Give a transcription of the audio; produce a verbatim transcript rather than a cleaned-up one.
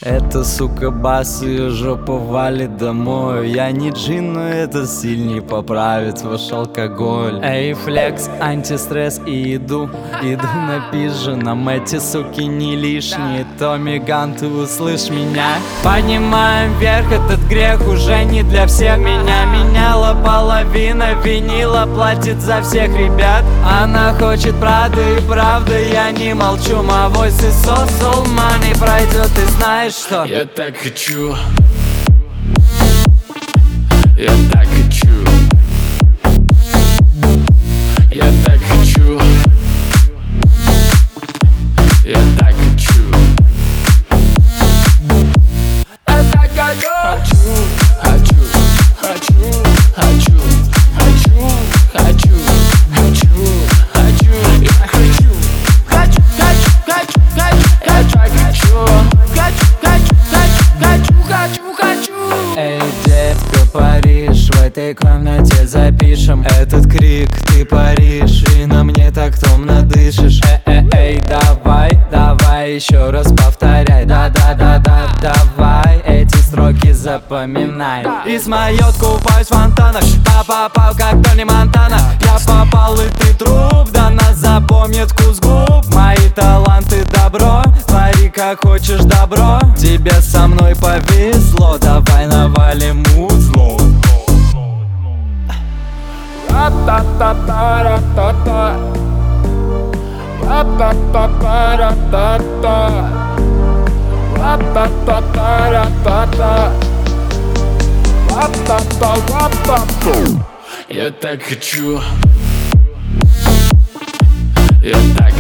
Эта сука бас, ее жопа валит домой. Я не джин, но это сильней поправит ваш алкоголь. Эй, флекс, антистресс и иду, иду на пиженом. Эти суки не лишние. Томми Ган, ты услышь меня? Поднимаем вверх, этот грех уже не для всех. Меня меняла половина винила, платит за всех ребят. Она хочет правды и правды, я не молчу. My voice is so soul money пройдет, ты знаешь что? Я так хочу, я так хочу, я так хочу, я так хочу, я так хочу, хочу, хочу, хочу, хочу, хочу, хочу, хочу, я хочу, хочу, хочу, хочу, хочу, я так хочу. Эй, детка, Париж, в этой комнате запишем этот крик. Ты Париж, и на мне так томно дышишь. Эй, эй, давай, давай, еще раз повторяй. Да-да-да-да, давай, эти строки запоминай. Из майот купаюсь в фонтанах, а попал как Тони Монтана. Я попал и ты труп, да нас запомнит вкус губ. Мои таланты добро, твори как хочешь добро. Тебе со мной повезло, давай навалим узло. Ра-та-та-та-ра-та-та, ра-та-та-та-ра-та-та, ра-та-та-та-ра-та-та, ра-та-та-ра-та-та. Я так хочу, я так